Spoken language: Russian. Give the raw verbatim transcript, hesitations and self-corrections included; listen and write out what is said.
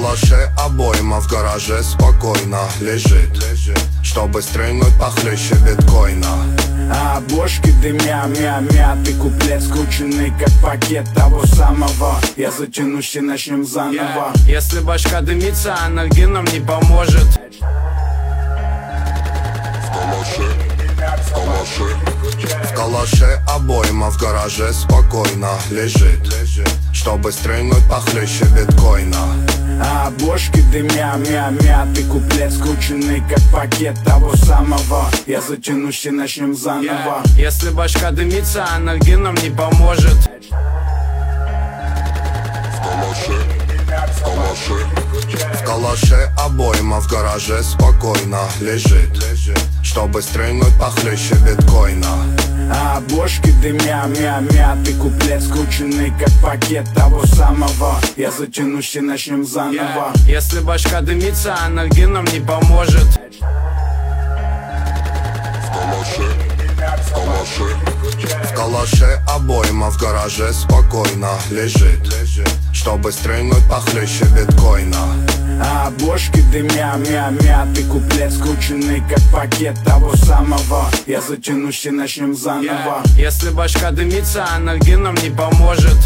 калаше обойма в гараже спокойно лежит, чтобы стрельнуть похлеще биткоина. А бошки дымя, мя, мятый куплет, скрученный как пакет того самого. Я затянусь и начнем заново. yeah. Если башка дымится, анальгин нам не поможет. В калаше обойма в гараже спокойно лежит, чтобы стрельнуть похлеще биткоина. А бошки дымя, мя, мятый куплет, скрученный как пакет того самого. Я затянусь и начнем заново. yeah. Если башка дымится, анальгин нам не поможет. В калаше обойма в гараже спокойно лежит, чтобы стрельнуть похлеще биткоина. А бошки дымя, мя, мятый куплет, скрученный как пакет того самого. Я затянусь и начнем заново. yeah. Если башка дымится, анальгин нам не поможет. В калаше обойма в гараже спокойно лежит, чтобы стрельнуть похлеще биткоина. А бошки дымя, мя, мятый куплет, скрученный как пакет того самого. Я затянусь и начнем заново. yeah. Если башка дымится, анальгин нам не поможет.